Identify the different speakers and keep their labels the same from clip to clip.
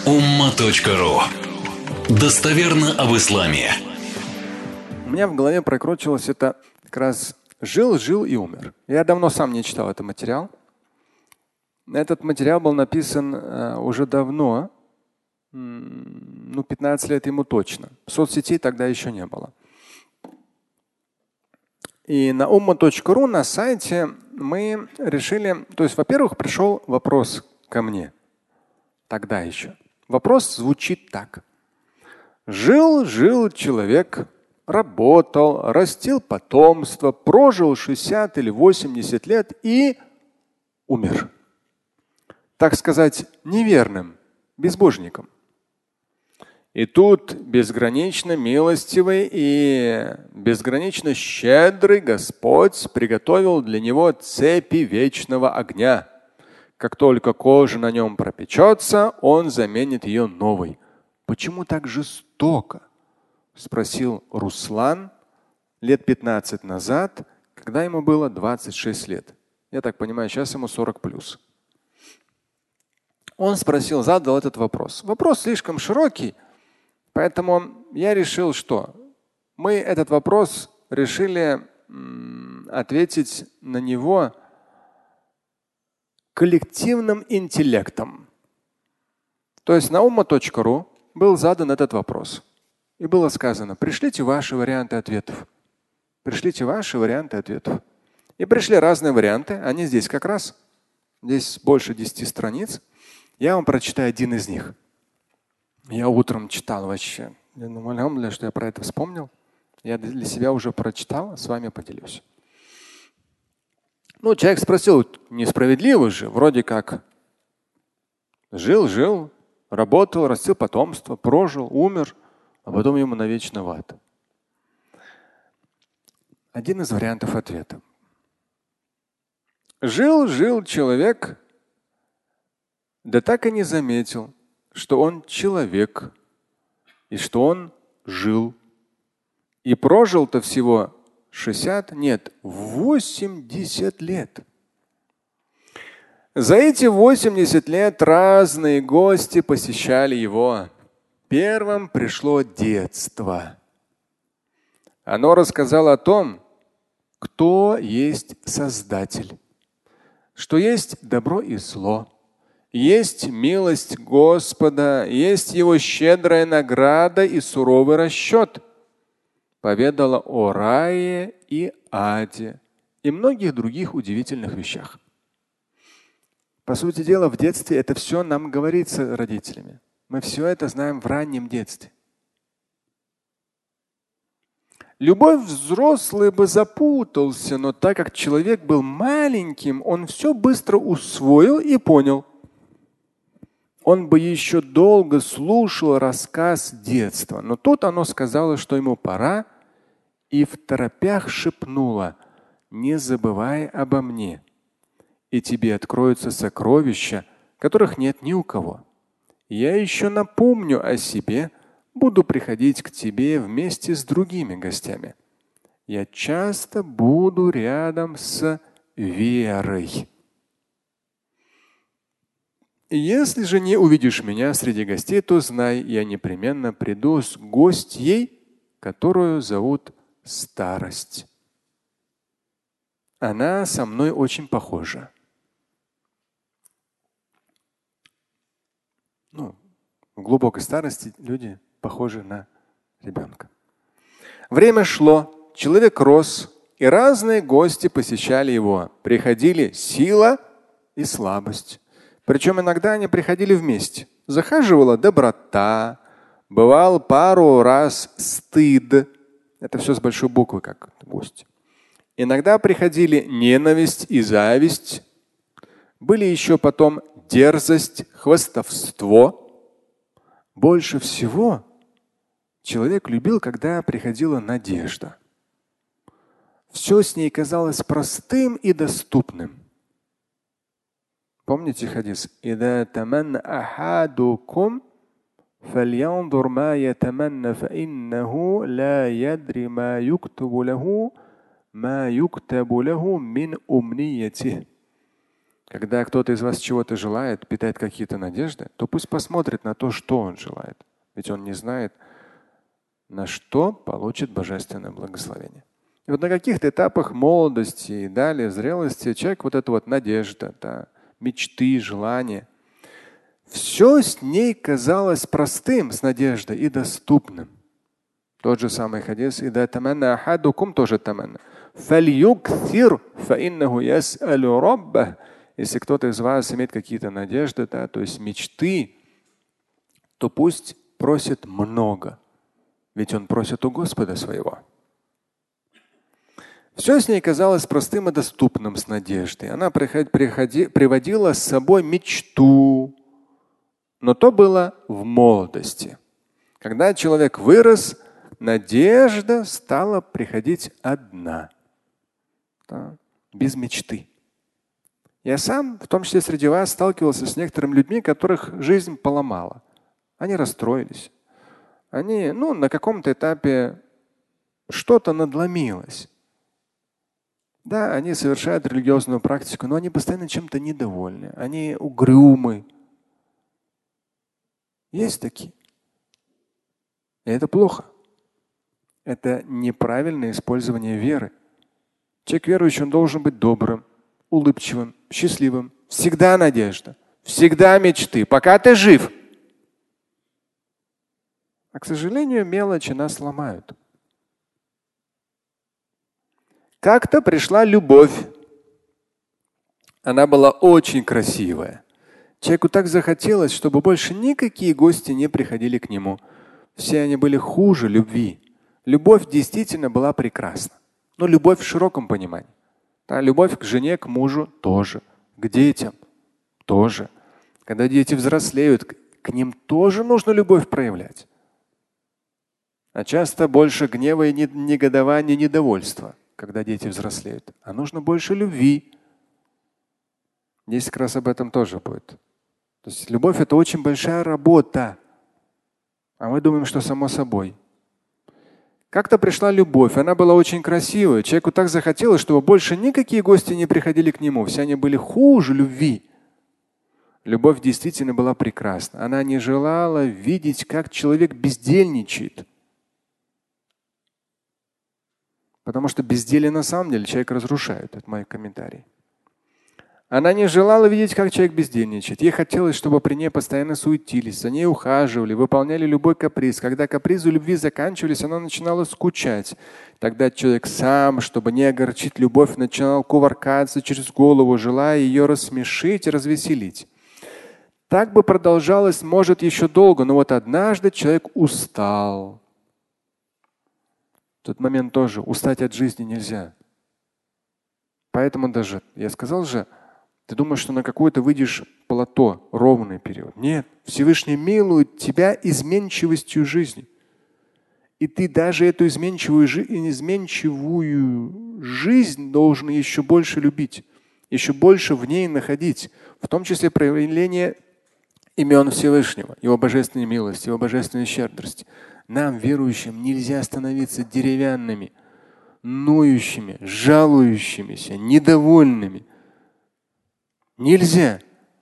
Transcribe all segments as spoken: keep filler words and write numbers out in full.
Speaker 1: Умма.ру. Достоверно об исламе.
Speaker 2: У меня в голове прокручивалось это как раз жил, жил и умер. Я давно сам не читал этот материал. Этот материал был написан uh, уже давно, ну, пятнадцать лет ему точно. Соцсетей тогда еще не было. И на умма.ру на сайте мы решили, то есть, во-первых, пришел вопрос ко мне. Тогда еще. Вопрос звучит так. Жил, жил человек, работал, растил потомство, прожил шестьдесят или восемьдесят лет и умер. Так сказать, неверным, безбожником. И тут безгранично милостивый и безгранично щедрый Господь приготовил для него цепи вечного огня. Как только кожа на нем пропечется, он заменит ее новой. Почему так жестоко? Спросил Руслан лет пятнадцать назад, когда ему было двадцать шесть лет. Я так понимаю, сейчас ему сорок плюс. Он спросил, задал этот вопрос. Вопрос слишком широкий, поэтому я решил, что мы этот вопрос решили м, ответить на него коллективным интеллектом. То есть на умма.ру был задан этот вопрос. И было сказано, пришлите ваши варианты ответов. Пришлите ваши варианты ответов. И пришли разные варианты. Они здесь как раз. Здесь больше десяти страниц. Я вам прочитаю один из них. Я утром читал вообще. Я думаю, что я про это вспомнил. Я для себя уже прочитал, с вами поделюсь. Ну, человек спросил, несправедливо же, вроде как жил, жил, работал, растил потомство, прожил, умер, а потом ему навечно в ад. Один из вариантов ответа. Жил, жил человек, да так и не заметил, что он человек и что он жил. И прожил-то всего шестьдесят, нет, восемьдесят лет. За эти восемьдесят лет разные гости посещали его. Первым пришло детство. Оно рассказало о том, кто есть Создатель, что есть добро и зло, есть милость Господа, есть Его щедрая награда и суровый расчет. Поведала о рае и аде и многих других удивительных вещах. По сути дела, в детстве это все нам говорится родителями. Мы все это знаем в раннем детстве. Любой взрослый бы запутался, но так как человек был маленьким, он все быстро усвоил и понял. Он бы еще долго слушал рассказ детства, но тут оно сказало, что ему пора, и второпях шепнуло: не забывай обо мне, и тебе откроются сокровища, которых нет ни у кого. Я еще напомню о себе, буду приходить к тебе вместе с другими гостями. Я часто буду рядом с верой. Если же не увидишь меня среди гостей, то знай, я непременно приду с гостьей, которую зовут старость. Она со мной очень похожа. Ну, в глубокой старости люди похожи на ребенка. Время шло, человек рос, и разные гости посещали его. Приходили сила и слабость. Причем иногда они приходили вместе. Захаживала доброта, бывал пару раз стыд. Это все с большой буквы, как гость. Иногда приходили ненависть и зависть. Были еще потом дерзость, хвастовство. Больше всего человек любил, когда приходила надежда. Все с ней казалось простым и доступным. Помните хадис? إذا تمنى أحدكم فلينظر ما يتمنى فإنه لا يدري ما يكتب له ما يكتب له من أمنيته. Когда кто-то из вас чего-то желает, питает какие-то надежды, то пусть посмотрит на то, что он желает. Ведь он не знает, на что получит божественное благословение. И вот на каких-то этапах молодости и далее зрелости человек вот эта вот надежда, да, мечты, желания, все с ней казалось простым, с надеждой и доступным. Тот же самый хадис, «Ида таманна ахадукум» тоже таманна. «Фальюкthir фаиннаху яс'алю раббах». Если кто-то из вас имеет какие-то надежды, да, то есть мечты, то пусть просит много, ведь он просит у Господа своего. Все с ней казалось простым и доступным с надеждой. Она приходи, приходи, приводила с собой мечту, но то было в молодости. Когда человек вырос, надежда стала приходить одна, да, без мечты. Я сам, в том числе среди вас, сталкивался с некоторыми людьми, которых жизнь поломала. Они расстроились. Они, ну, на каком-то этапе что-то надломилось. Да, они совершают религиозную практику, но они постоянно чем-то недовольны. Они угрюмы. Есть такие. И это плохо. Это неправильное использование веры. Человек верующий, он должен быть добрым, улыбчивым, счастливым. Всегда надежда, всегда мечты, пока ты жив. А, к сожалению, мелочи нас ломают. Как-то пришла любовь. Она была очень красивая. Человеку так захотелось, чтобы больше никакие гости не приходили к нему. Все они были хуже любви. Любовь действительно была прекрасна. Но любовь в широком понимании. Да, любовь к жене, к мужу тоже. К детям тоже. Когда дети взрослеют, к ним тоже нужно любовь проявлять. А часто больше гнева и негодования, недовольства, когда дети взрослеют. А нужно больше любви. Десять раз об этом тоже будет. То есть любовь — это очень большая работа. А мы думаем, что само собой. Как-то пришла любовь, она была очень красивая. Человеку так захотелось, чтобы больше никакие гости не приходили к нему. Все они были хуже любви. Любовь действительно была прекрасна. Она не желала видеть, как человек бездельничает. Потому что безделье на самом деле человек разрушает. Это мой комментарий. Она не желала видеть, как человек бездельничает. Ей хотелось, чтобы при ней постоянно суетились, за ней ухаживали, выполняли любой каприз. Когда капризы любви заканчивались, она начинала скучать. Тогда человек сам, чтобы не огорчить любовь, начинал кувыркаться через голову, желая ее рассмешить и развеселить. Так бы продолжалось, может, еще долго, но вот однажды человек устал. В тот момент тоже устать от жизни нельзя. Поэтому даже, я сказал же, ты думаешь, что на какое-то выйдешь плато, ровный период. Нет, Всевышний милует тебя изменчивостью жизни. И ты даже эту изменчивую, жи- изменчивую жизнь должен еще больше любить, еще больше в ней находить, в том числе проявление имен Всевышнего, Его божественной милости, Его божественной щедрости. Нам, верующим, нельзя становиться деревянными, ноющими, жалующимися, недовольными. Нельзя.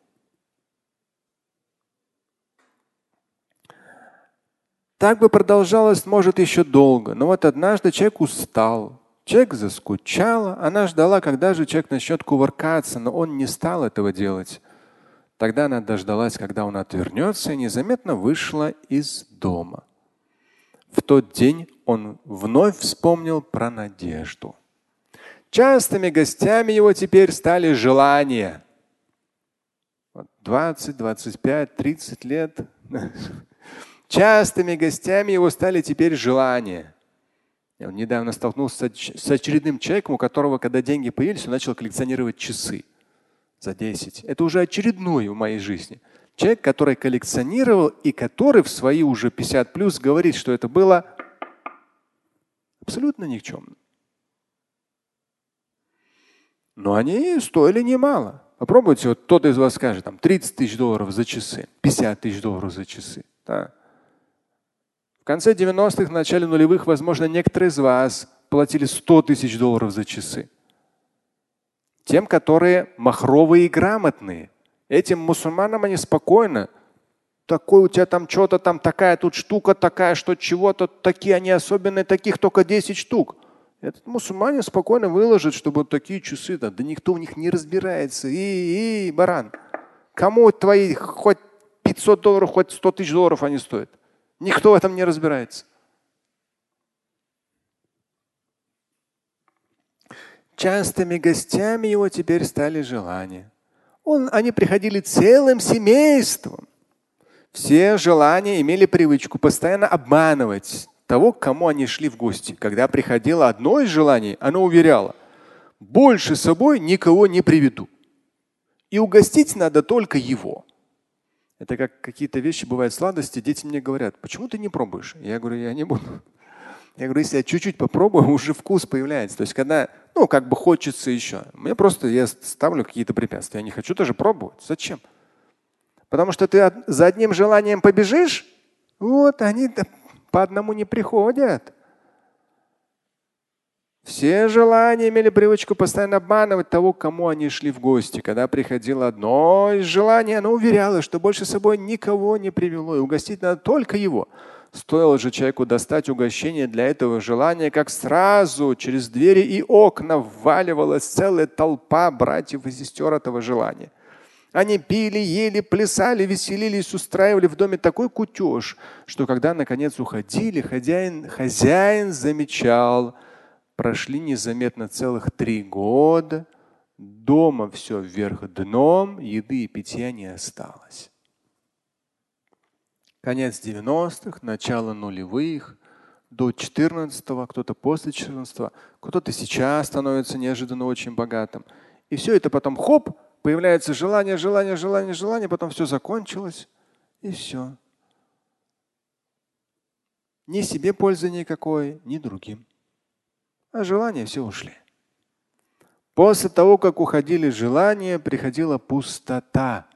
Speaker 2: Так бы продолжалось, может, еще долго. Но вот однажды человек устал, человек заскучал, она ждала, когда же человек начнет кувыркаться, но он не стал этого делать. Тогда она дождалась, когда он отвернется, и незаметно вышла из дома. В тот день он вновь вспомнил про надежду. Частыми гостями его теперь стали желания. двадцать, двадцать пять, тридцать лет. Частыми гостями его стали теперь желания. Я недавно столкнулся с очередным человеком, у которого, когда деньги появились, он начал коллекционировать часы за десять. Это уже очередное в моей жизни. Человек, который коллекционировал и который в свои уже пятьдесят плюс говорит, что это было абсолютно никчемно. Но они стоили немало. Попробуйте, вот кто-то из вас скажет, там тридцать тысяч долларов за часы, пятьдесят тысяч долларов за часы. Да. В конце девяностых, в начале нулевых, возможно, некоторые из вас платили сто тысяч долларов за часы. Тем, которые махровые и грамотные. Этим мусульманам они спокойно. Такой у тебя там что-то там, такая тут штука, такая, что чего-то, такие они особенные, таких только десять штук. Этот мусульманин спокойно выложит, чтобы вот такие часы, да, да никто в них не разбирается. И, и, баран, кому твои хоть пятьсот долларов, хоть сто тысяч долларов они стоят? Никто в этом не разбирается. Частыми гостями его теперь стали желания. Он, они приходили целым семейством. Все желания имели привычку постоянно обманывать того, к кому они шли в гости. Когда приходило одно из желаний, оно уверяло: больше с собой никого не приведу. И угостить надо только его. Это как какие-то вещи бывают, сладости. Дети мне говорят: почему ты не пробуешь? Я говорю: я не буду. Я говорю, если я чуть-чуть попробую, уже вкус появляется. То есть когда, ну, как бы хочется еще. Мне просто, я ставлю какие-то препятствия. Я не хочу даже пробовать. Зачем? Потому что ты за одним желанием побежишь, вот они по одному не приходят. Все желания имели привычку постоянно обманывать того, к кому они шли в гости. Когда приходило одно из желаний, оно уверяло, что больше с собой никого не привело, и угостить надо только его. Стоило же человеку достать угощение для этого желания, как сразу через двери и окна вваливалась целая толпа братьев и сестер этого желания. Они пили, ели, плясали, веселились, устраивали в доме такой кутеж, что когда наконец уходили, хозяин, хозяин замечал: прошли незаметно целых три года, дома все вверх дном, еды и питья не осталось. Конец девяностых, начало нулевых, до четырнадцатого, кто-то после четырнадцатого, кто-то сейчас становится неожиданно очень богатым. И все это потом хоп, появляется желание, желание, желание, желание, потом все закончилось, и все. Ни себе пользы никакой, ни другим. А желания все ушли. После того, как уходили желания, приходила пустота.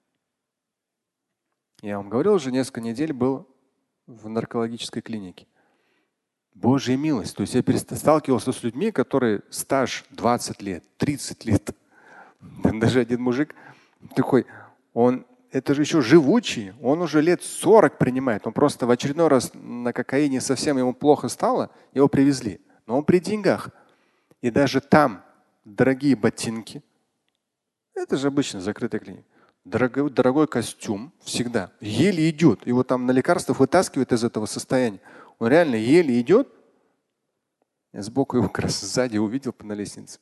Speaker 2: Я вам говорил, уже несколько недель был в наркологической клинике. Божья милость. То есть я сталкивался с людьми, которые стаж двадцать лет, тридцать лет. Даже один мужик такой, он, это же еще живучий, он уже лет сорок принимает. Он просто в очередной раз на кокаине совсем ему плохо стало, его привезли. Но он при деньгах. И даже там дорогие ботинки. Это же обычно закрытая клиника. Дорогой, дорогой костюм всегда. Еле идет. Его там на лекарствах вытаскивают из этого состояния. Он реально еле идет. Я сбоку его как раз сзади увидел на лестнице.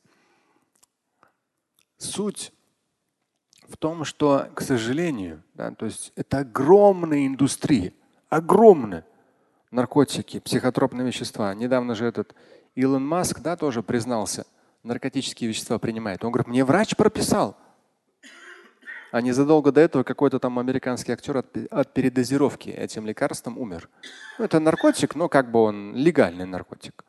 Speaker 2: Суть в том, что, к сожалению, да, то есть это огромная индустрия. Огромная. Наркотики, психотропные вещества. Недавно же этот Илон Маск, да, тоже признался, наркотические вещества принимает. Он говорит, мне врач прописал. А незадолго до этого какой-то там американский актер от, от передозировки этим лекарством умер. Ну, это наркотик, но как бы он легальный наркотик.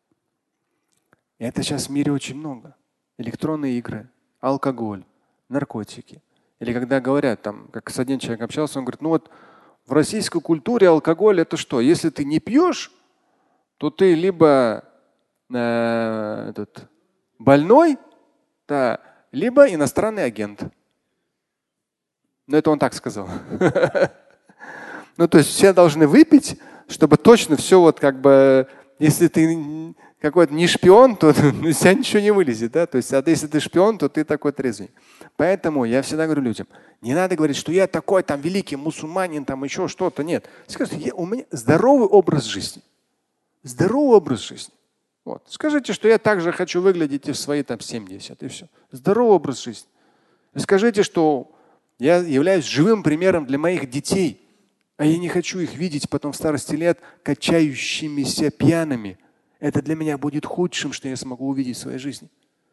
Speaker 2: И это сейчас в мире очень много. Электронные игры, алкоголь, наркотики. Или когда говорят, там, как с одним человеком общался, он говорит, ну вот в российской культуре алкоголь это что? Если ты не пьешь, то ты либо э, этот, больной, да, либо иностранный агент. Но это он так сказал. Ну, то есть все должны выпить, чтобы точно все вот как бы, если ты какой-то не шпион, то из тебя ничего не вылезет. Да? То есть, а если ты шпион, то ты такой трезвый. Поэтому я всегда говорю людям, не надо говорить, что я такой там великий мусульманин, там еще что-то. Нет. Скажите, у меня здоровый образ жизни. Здоровый образ жизни. Вот. Скажите, что я также хочу выглядеть и в свои там семьдесят, и все. Здоровый образ жизни. Скажите, что я являюсь живым примером для моих детей, а я не хочу их видеть потом в старости лет качающимися пьяными. Это для меня будет худшим, что я смогу увидеть в своей жизни.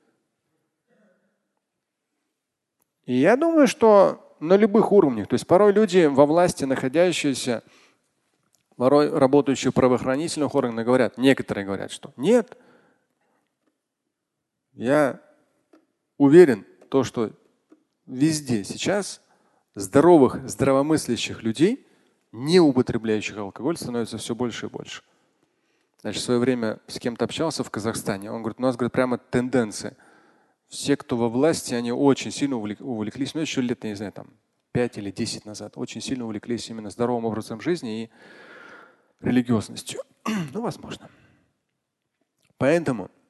Speaker 2: И я думаю, что на любых уровнях, то есть порой люди во власти, находящиеся, порой работающие в правоохранительных органах, говорят, некоторые говорят, что нет. Я уверен, то, что везде сейчас здоровых, здравомыслящих людей, не употребляющих алкоголь, становится все больше и больше. Значит, в свое время с кем-то общался в Казахстане. Он говорит, у нас говорит, прямо тенденция. все, кто во власти, они очень сильно увлеклись, ну еще лет, я не знаю, там пять или десять назад, очень сильно увлеклись именно здоровым образом жизни и религиозностью. Ну, возможно. Поэтому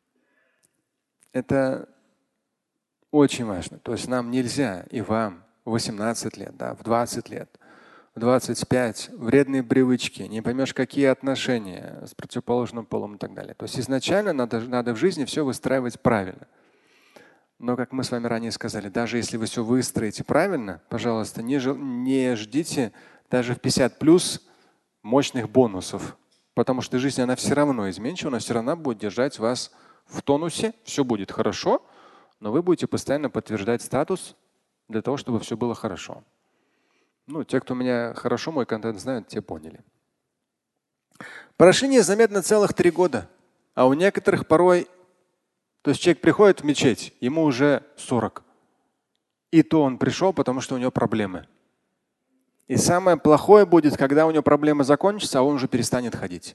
Speaker 2: это очень важно. То есть нам нельзя, и вам в восемнадцать лет, да, в двадцать лет, в двадцать пять вредные привычки, не поймешь, какие отношения с противоположным полом и так далее. То есть изначально надо, надо в жизни все выстраивать правильно. Но, как мы с вами ранее сказали, даже если вы все выстроите правильно, пожалуйста, не, не ждите даже в пятьдесят плюс мощных бонусов. Потому что жизнь, она все равно изменчива, она все равно будет держать вас в тонусе, все будет хорошо, но вы будете постоянно подтверждать статус для того, чтобы все было хорошо. Ну, те, кто меня хорошо мой контент знают, те поняли. Прошение заметно целых три года, а у некоторых порой, то есть человек приходит в мечеть, ему уже сорок. И то он пришел, потому что у него проблемы. И самое плохое будет, когда у него проблемы закончатся, а он уже перестанет ходить.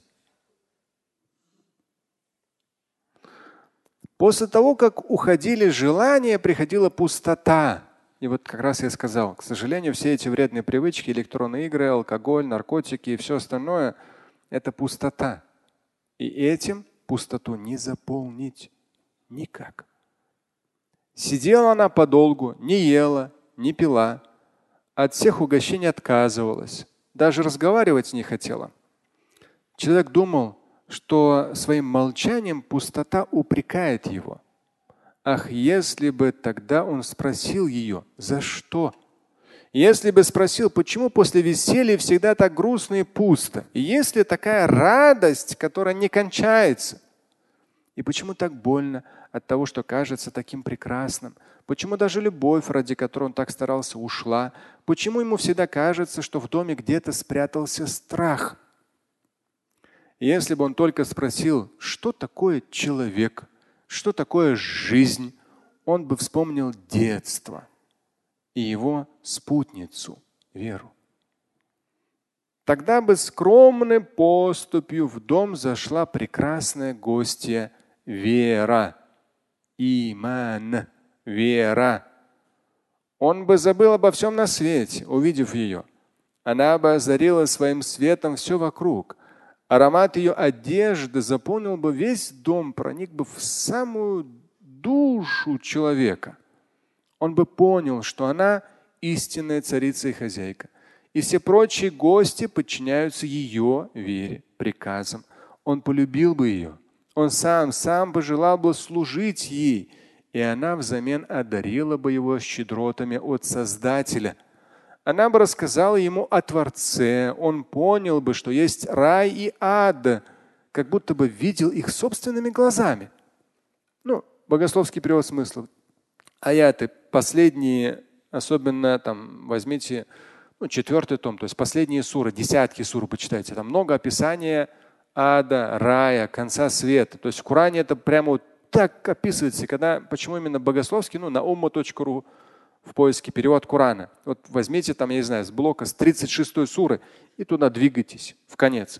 Speaker 2: После того, как уходили желания, приходила пустота. И вот как раз я сказал, к сожалению, все эти вредные привычки, электронные игры, алкоголь, наркотики и все остальное – это пустота. И этим пустоту не заполнить никак. Сидела она подолгу, не ела, не пила, от всех угощений отказывалась, даже разговаривать не хотела. Человек думал, что своим молчанием пустота упрекает его. Ах, если бы тогда он спросил ее, за что? Если бы спросил, почему после веселья всегда так грустно и пусто? И есть ли такая радость, которая не кончается? И почему так больно от того, что кажется таким прекрасным? Почему даже любовь, ради которой он так старался, ушла? Почему ему всегда кажется, что в доме где-то спрятался страх? И если бы он только спросил, что такое человек, что такое жизнь, он бы вспомнил детство и его спутницу, Веру. Тогда бы скромной поступью в дом зашла прекрасная гостья Вера. Иман. Вера. Он бы забыл обо всем на свете, увидев ее. Она бы озарила своим светом все вокруг. Аромат ее одежды заполнил бы весь дом, проник бы в самую душу человека. Он бы понял, что она истинная царица и хозяйка. И все прочие гости подчиняются ее вере, приказам. Он полюбил бы ее. Он сам, сам бы желал бы служить ей. И она взамен одарила бы его щедротами от Создателя. Она бы рассказала ему о Творце. Он понял бы, что есть рай и ад, как будто бы видел их собственными глазами. Ну, богословский перевод смысла. Аяты последние, особенно там возьмите ну, четвертый том, то есть последние суры, десятки сур почитайте. Там много описания ада, рая, конца света. То есть в Коране это прямо вот так описывается. Когда, почему именно богословский, ну, на умма точка ру в поиске перевод Корана. Вот возьмите там, я не знаю, с блока с тридцать шестой суры и туда двигайтесь в конец.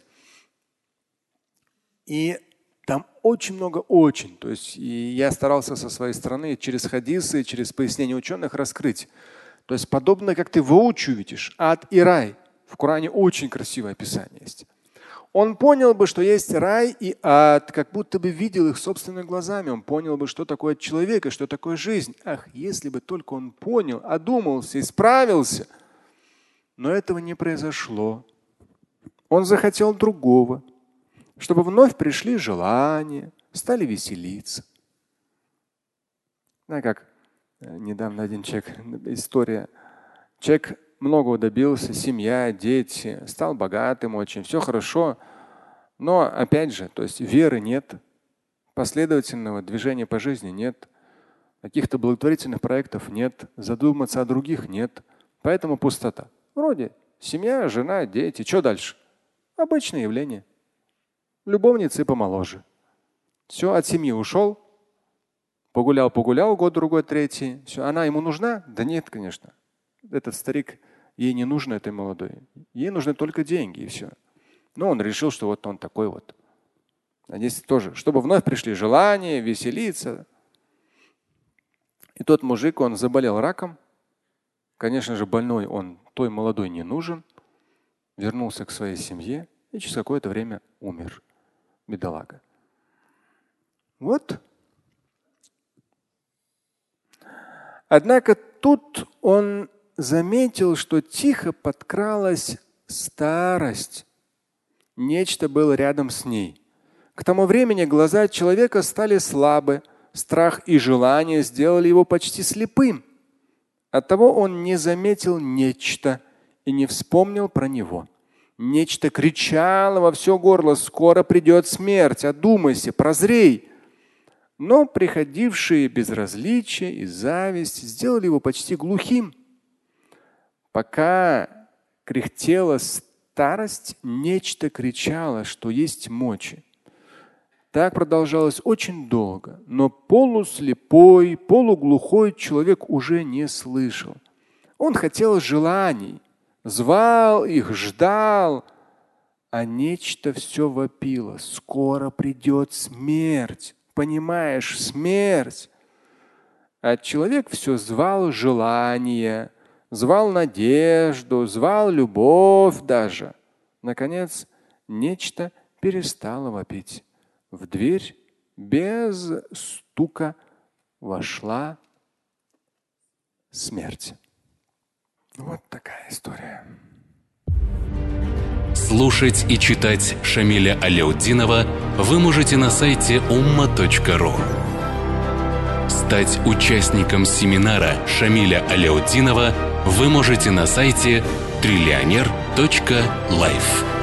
Speaker 2: И там очень много очень. То есть и я старался со своей стороны через хадисы, через пояснения ученых раскрыть. То есть подобно как ты воочию видишь ад и рай. В Коране очень красивое описание есть. Он понял бы, что есть рай и ад, как будто бы видел их собственными глазами. Он понял бы, что такое человек и что такое жизнь. Ах, если бы только он понял, одумался, исправился. Но этого не произошло. Он захотел другого, чтобы вновь пришли желания, стали веселиться. Знаете, как недавно один человек, история. Человек многого добился, семья, дети, стал богатым очень, все хорошо. Но опять же, то есть веры нет, последовательного движения по жизни нет, каких-то благотворительных проектов нет, задуматься о других нет. Поэтому пустота. Вроде семья, жена, дети. Что дальше? Обычное явление. Любовницы помоложе. Все, от семьи ушел, погулял, погулял, год, другой, третий. Все, она ему нужна? Да нет, конечно. Этот старик, ей не нужно этой молодой. Ей нужны только деньги и все. Но он решил, что вот он такой вот. А здесь тоже, чтобы вновь пришли желания, веселиться. И тот мужик, он заболел раком. Конечно же, больной он той молодой не нужен. Вернулся к своей семье и через какое-то время умер. Бедолага. Вот. Однако тут он заметил, что тихо подкралась старость. Нечто было рядом с ней. К тому времени глаза человека стали слабы, страх и желание сделали его почти слепым. Оттого он не заметил нечто и не вспомнил про него. Нечто кричало во все горло: скоро придет смерть, одумайся, прозрей. Но приходившие безразличие и зависть сделали его почти глухим. Пока кряхтела старость, нечто кричало, что есть мочи. Так продолжалось очень долго, но полуслепой, полуглухой человек уже не слышал. Он хотел желаний, звал их, ждал, а нечто все вопило: скоро придет смерть. Понимаешь, смерть. А человек все звал желание, звал надежду, звал любовь даже. Наконец, нечто перестало вопить. В дверь без стука вошла смерть. Вот такая история.
Speaker 1: Слушать и читать Шамиля Аляутдинова вы можете на сайте умма точка ру. Стать участником семинара Шамиля Аляутдинова вы можете на сайте триллионер точка лайф.